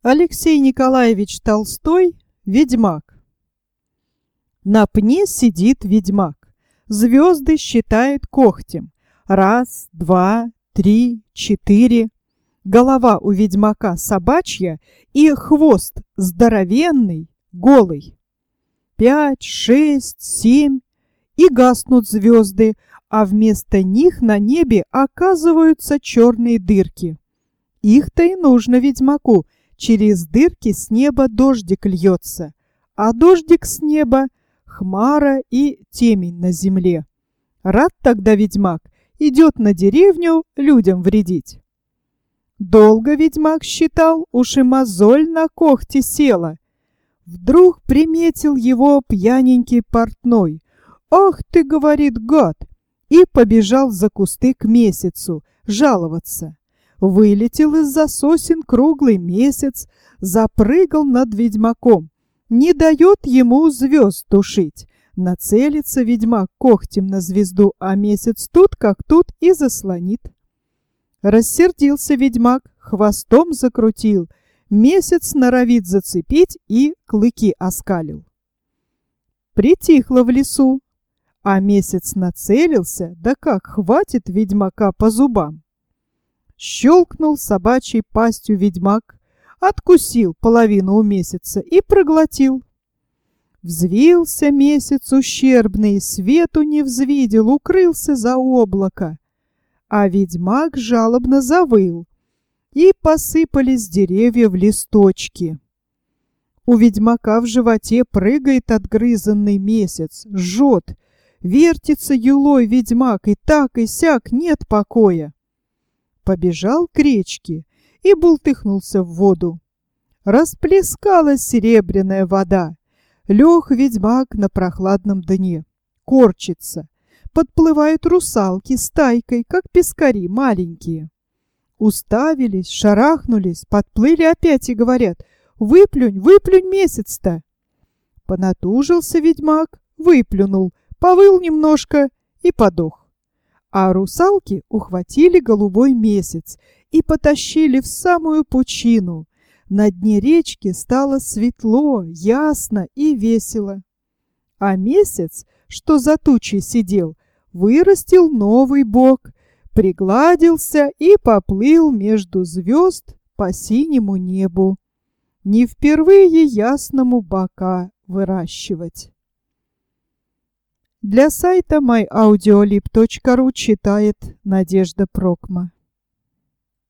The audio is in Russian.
Алексей Николаевич Толстой «Ведьмак». На пне сидит ведьмак, звезды считает когтем. 1, 2, 3, 4. Голова у ведьмака собачья и хвост здоровенный, голый. 5, 6, 7, и гаснут звезды, а вместо них на небе оказываются черные дырки. Их-то и нужно ведьмаку. Через дырки с неба дождик льется, а дождик с неба — хмара и темень на земле. Рад тогда ведьмак, идет на деревню людям вредить. Долго ведьмак считал, уж и мозоль на когте села. Вдруг приметил его пьяненький портной. «Ах ты, — говорит, — гад!» и побежал за кусты к месяцу жаловаться. Вылетел из-за сосен круглый месяц, запрыгал над ведьмаком, не дает ему звезд тушить. Нацелится ведьмак когтем на звезду, а месяц тут как тут и заслонит. Рассердился ведьмак, хвостом закрутил, месяц норовит зацепить и клыки оскалил. Притихло в лесу, а месяц нацелился, да как хватит ведьмака по зубам. Щелкнул собачьей пастью ведьмак, откусил половину у месяца и проглотил. Взвился месяц ущербный, свету не взвидел, укрылся за облако. А ведьмак жалобно завыл, и посыпались деревья в листочки. У ведьмака в животе прыгает отгрызанный месяц, жжет, вертится юлой ведьмак, и так и сяк нет покоя. Побежал к речке и бултыхнулся в воду. Расплескалась серебряная вода. Лег ведьмак на прохладном дне, корчится. Подплывают русалки стайкой, как пескари маленькие. Уставились, шарахнулись, подплыли опять и говорят: «Выплюнь, выплюнь месяц-то!» Понатужился ведьмак, выплюнул, повыл немножко и подох. А русалки ухватили голубой месяц и потащили в самую пучину. На дне речки стало светло, ясно и весело. А месяц, что за тучей сидел, вырастил новый бок, пригладился и поплыл между звезд по синему небу. Не впервые ясному бока выращивать. Для сайта myaudiolib.ru читает Надежда Прокма.